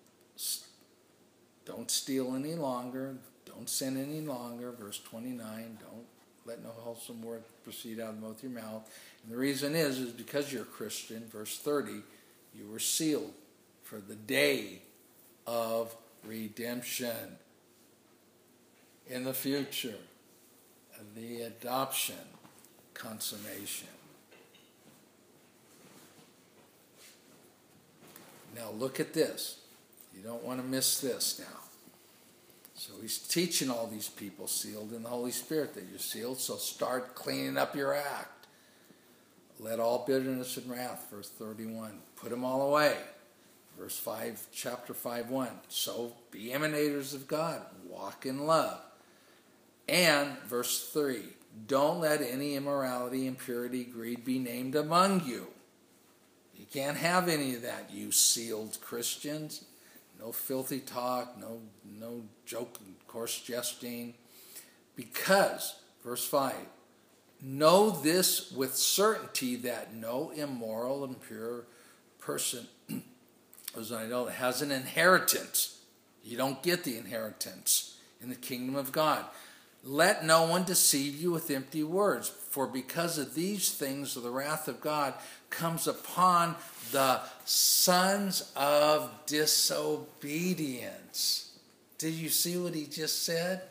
don't steal any longer, don't sin any longer. Verse twenty-nine, don't let no wholesome word proceed out of the mouth of your mouth. And the reason is, is because you're a Christian. Verse thirty, you were sealed for the day of redemption. In the future, the adoption, consummation. Now look at this. You don't want to miss this now. So he's teaching all these people sealed in the Holy Spirit that you're sealed, so start cleaning up your act. Let all bitterness and wrath, verse thirty-one, put them all away. Verse five, chapter five, one, so be imitators of God, walk in love. And verse three, don't let any immorality, impurity, greed be named among you. You can't have any of that, you sealed Christians. No filthy talk, no, no joke, coarse jesting. Because, verse five, know this with certainty that no immoral, impure person as I know, has an inheritance. You don't get the inheritance in the kingdom of God. Let no one deceive you with empty words, for because of these things the wrath of God comes upon the sons of disobedience. Did you see what he just said?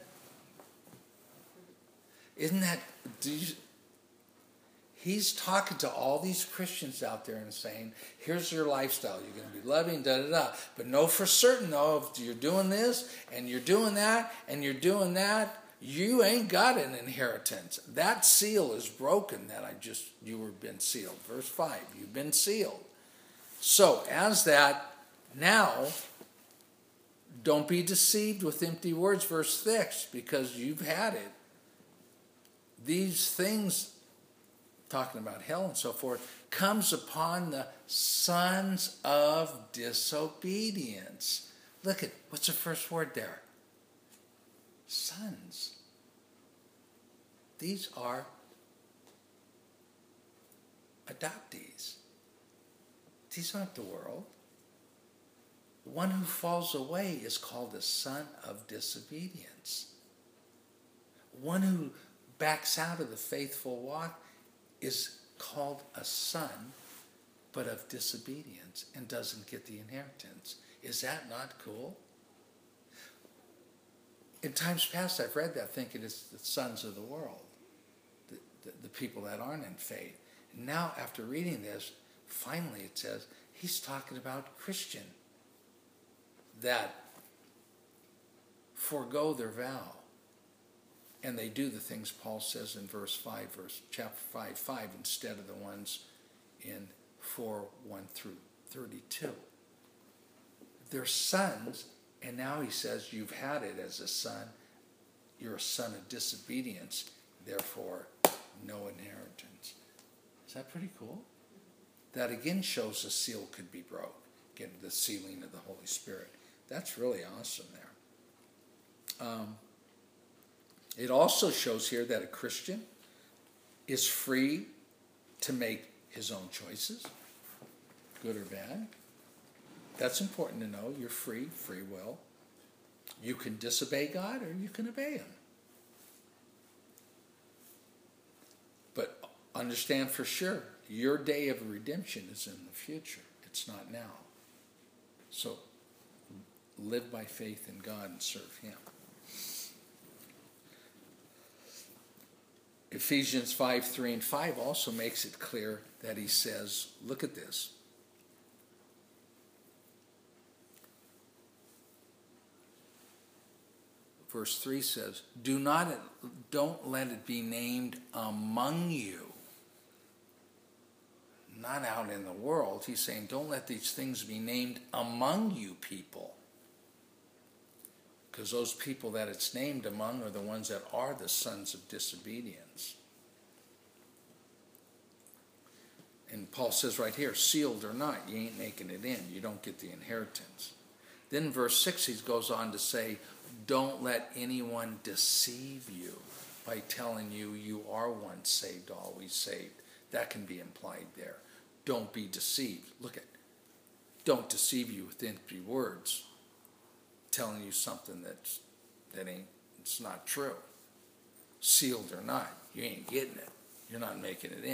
Isn't that... Do you, he's talking to all these Christians out there and saying, here's your lifestyle. You're going to be loving, da-da-da. But know for certain, though, if you're doing this, and you're doing that, and you're doing that, you ain't got an inheritance. That seal is broken that I just, you were been sealed. Verse five, you've been sealed. So, as that, now, don't be deceived with empty words, verse six, because you've had it. These things, talking about hell and so forth, comes upon the sons of disobedience. Look at, what's the first word there? Sons. These are adoptees. These aren't the world. The one who falls away is called a son of disobedience. One who backs out of the faithful walk is called a son, but of disobedience, and doesn't get the inheritance. Is that not cool? In times past, I've read that thinking it's the sons of the world, the, the, the people that aren't in faith. And now, after reading this, finally it says he's talking about Christian that forego their vow. And they do the things Paul says in verse five, verse chapter five, five, instead of the ones in four, one through thirty-two. They're sons, and now he says you've had it as a son. You're a son of disobedience, therefore no inheritance. Is that pretty cool? That again shows the seal could be broke. Again, the sealing of the Holy Spirit. That's really awesome there. Um, It also shows here that a Christian is free to make his own choices, good or bad. That's important to know. You're free, free will. You can disobey God or you can obey him. But understand for sure, your day of redemption is in the future. It's not now. So live by faith in God and serve him. Ephesians five, three and five also makes it clear that he says, look at this. Verse three says, Do not, don't let it be named among you. Not out in the world. He's saying, don't let these things be named among you people. Because those people that it's named among are the ones that are the sons of disobedience. And Paul says right here, sealed or not, you ain't making it in. You don't get the inheritance. Then verse six, he goes on to say, don't let anyone deceive you by telling you you are once saved, always saved. That can be implied there. Don't be deceived. Look at, don't deceive you with empty words, telling you something that's, that ain't, it's not true. Sealed or not, you ain't getting it. You're not making it in.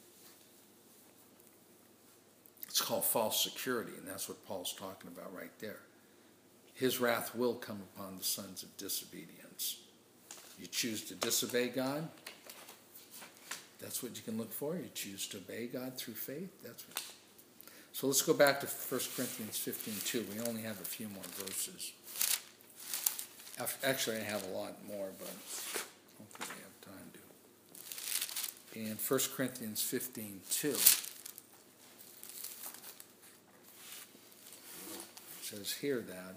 It's called false security, and that's what Paul's talking about right there. His wrath will come upon the sons of disobedience. You choose to disobey God, that's what you can look for. You choose to obey God through faith. That's what. So let's go back to First Corinthians fifteen two. We only have a few more verses. Actually, I have a lot more, but hopefully we have time to. In First Corinthians fifteen two, it says here that,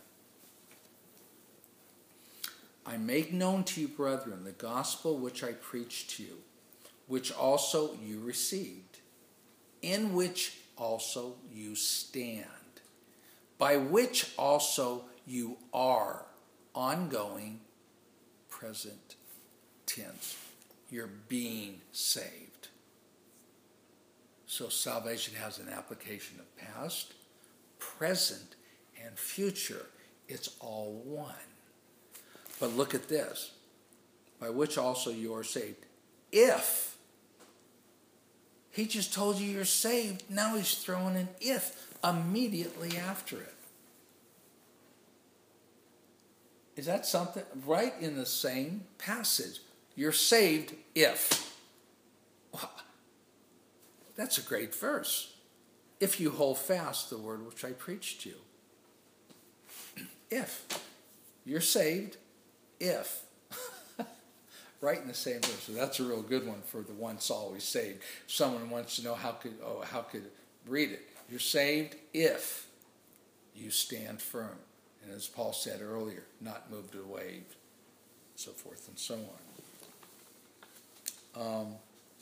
I make known to you, brethren, the gospel which I preached to you, which also you received, in which also you stand, by which also you are, ongoing, present tense. You're being saved. So salvation has an application of past, present, and future. It's all one. But look at this. By which also you are saved. If. He just told you you're saved. Now he's throwing an if immediately after it. Is that something? Right in the same passage. You're saved if. Wow. That's a great verse. If you hold fast the word which I preached to you. If. You're saved if. Right in the same verse. So that's a real good one for the once always saved. Someone wants to know how could oh how could read it. You're saved if you stand firm. And as Paul said earlier, not moved or waved, so forth and so on. Um,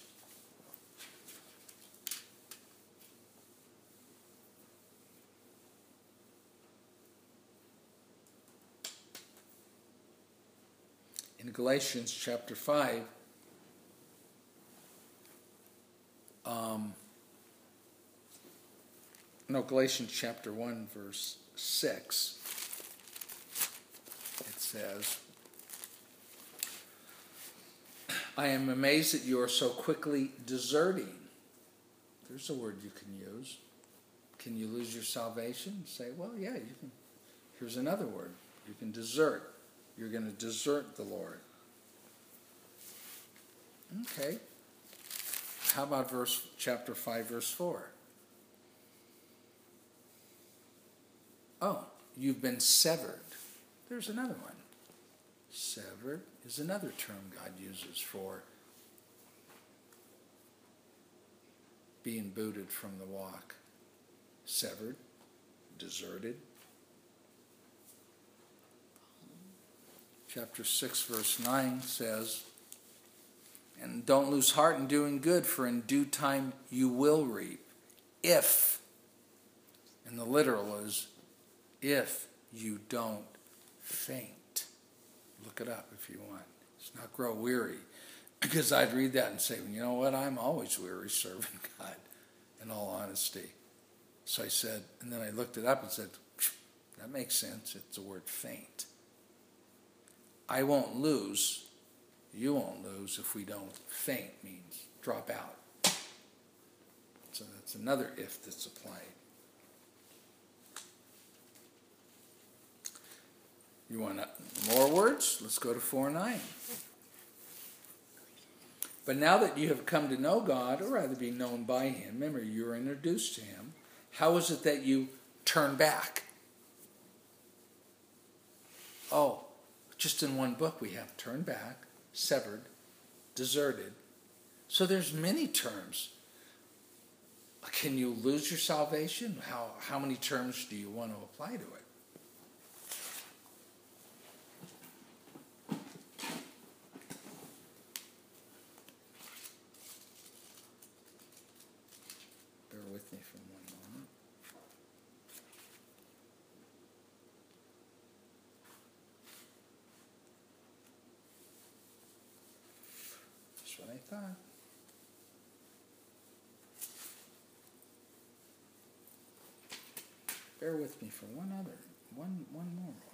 in Galatians chapter five, um, no, Galatians chapter one, verse six, it says, I am amazed that you are so quickly deserting. There's a word you can use. Can you lose your salvation? Say, well, yeah, you can. Here's another word. You can desert. You're going to desert the Lord. Okay. How about verse chapter five, verse four? Oh, you've been severed. There's another one. Severed is another term God uses for being booted from the walk. Severed, deserted. Chapter six, verse nine says, and don't lose heart in doing good, for in due time you will reap. If, and the literal is, if you don't faint. Look it up if you want. It's not grow weary. Because I'd read that and say, you know what, I'm always weary serving God, in all honesty. So I said, and then I looked it up and said, that makes sense. It's the word faint. I won't lose, you won't lose if we don't faint, means drop out. So that's another if that's applied. You want more words? Let's go to four nine. But now that you have come to know God, or rather be known by Him, remember you were introduced to Him, how is it that you turn back? Oh, just in one book we have turn back, severed, deserted. So there's many terms. Can you lose your salvation? How, how many terms do you want to apply to it? Bear with me for one moment. thought. Bear with me for one other, one, one more moment.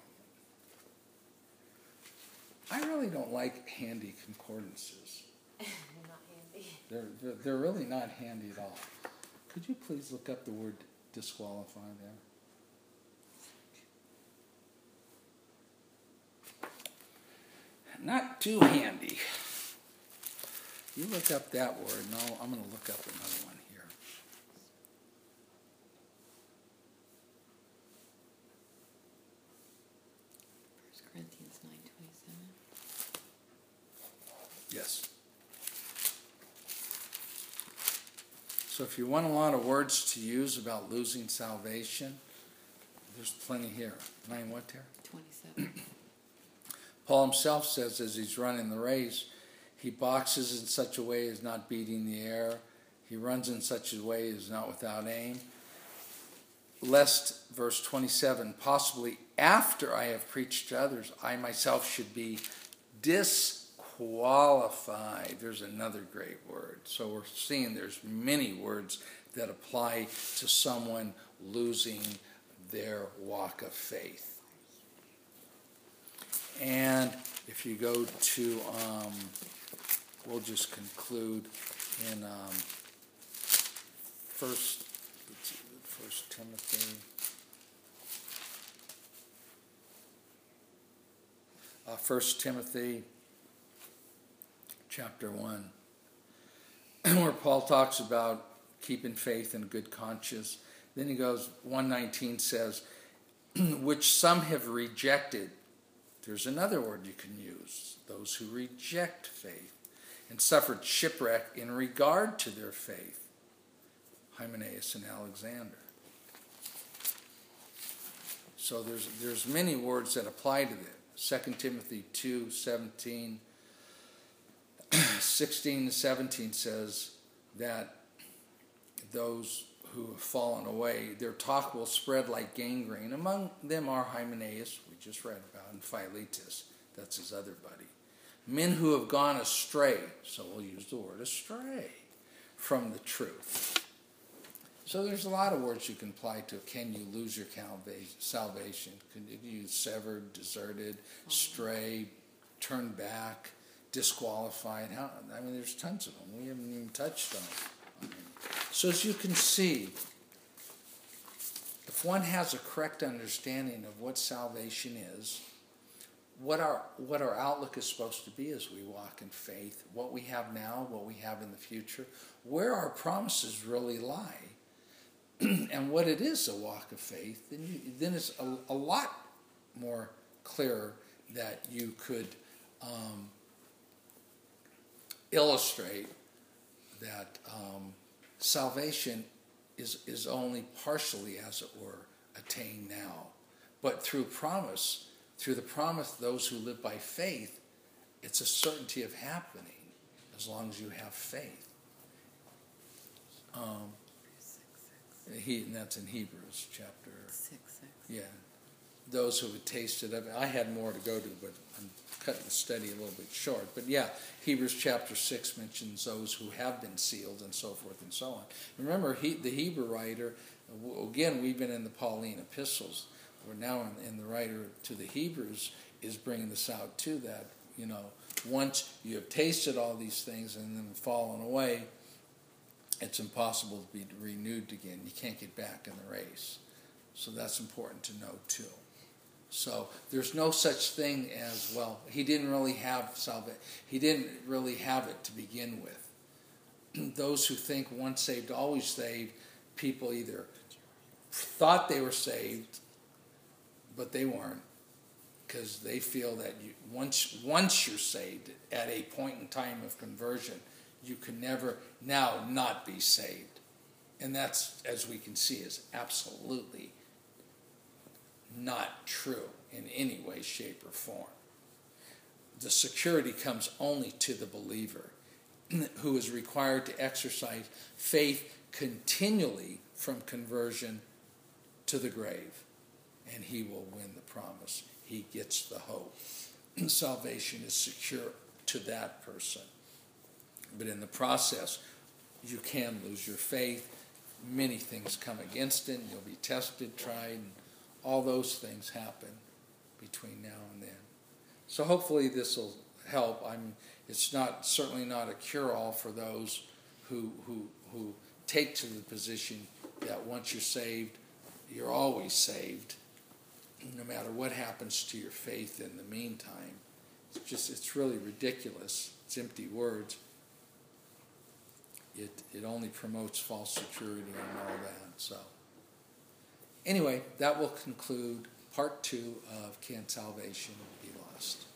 I really don't like handy concordances. They're not handy. They're, they're, they're really not handy at all. Could you please look up the word disqualify there? Not too handy. You look up that word, and I'll, I'm going to look up another one here. First Corinthians nine twenty-seven. Yes. So if you want a lot of words to use about losing salvation, there's plenty here. Nine what there? twenty-seven. Paul himself says as he's running the race, he boxes in such a way as not beating the air. He runs in such a way as not without aim. Lest, verse twenty-seven, possibly after I have preached to others, I myself should be disqualified. There's another great word. So we're seeing there's many words that apply to someone losing their walk of faith. And if you go to, um, we'll just conclude in um, First, First Timothy. Uh, First Timothy, chapter one, where Paul talks about keeping faith and good conscience. Then he goes, one nineteen says, which some have rejected. There's another word you can use, those who reject faith, and suffered shipwreck in regard to their faith, Hymenaeus and Alexander. So there's there's many words that apply to this. Second Timothy two seventeen, sixteen to seventeen says that those who have fallen away, their talk will spread like gangrene. Among them are Hymenaeus, we just read about, and Philetus, that's his other buddy. Men who have gone astray, so we'll use the word astray, from the truth. So there's a lot of words you can apply to, can you lose your salvation? Can you use severed, deserted, stray, turn back, disqualified? How, I mean, there's tons of them. We haven't even touched on them. So as you can see, if one has a correct understanding of what salvation is, what our what our outlook is supposed to be as we walk in faith, what we have now, what we have in the future, where our promises really lie, and what it is a walk of faith, then you, then it's a, a lot more clearer that you could um, illustrate that um, salvation is, is only partially, as it were, attained now. But through promise, through the promise of those who live by faith, it's a certainty of happening as long as you have faith. Um, he, and that's in Hebrews chapter six, six. Yeah. Those who had tasted of it. I had more to go to, but I'm cutting the study a little bit short. But yeah, Hebrews chapter six mentions those who have been sealed and so forth and so on. Remember, he, the Hebrew writer, again, we've been in the Pauline epistles. We're now in, in the writer to the Hebrews is bringing this out too, that, you know, once you have tasted all these things and then fallen away, it's impossible to be renewed again. You can't get back in the race. So that's important to know too. So there's no such thing as, well, he didn't really have salvation. He didn't really have it to begin with. Those who think once saved, always saved, people either thought they were saved, but they weren't, because they feel that you, once once you're saved at a point in time of conversion, you can never now not be saved. And that's, as we can see, is absolutely not true in any way, shape, or form. The security comes only to the believer, who is required to exercise faith continually from conversion to the grave, and he will win the promise. He gets the hope. Salvation is secure to that person. But in the process, you can lose your faith. Many things come against it. You'll be tested, tried, and all those things happen between now and then. So hopefully this will help. I'm. It's not certainly not a cure-all for those who who who take to the position that once you're saved, you're always saved, no matter what happens to your faith in the meantime. It's just it's really ridiculous. It's empty words. It it only promotes false security and all that. So anyway, that will conclude part two of Can Salvation Be Lost?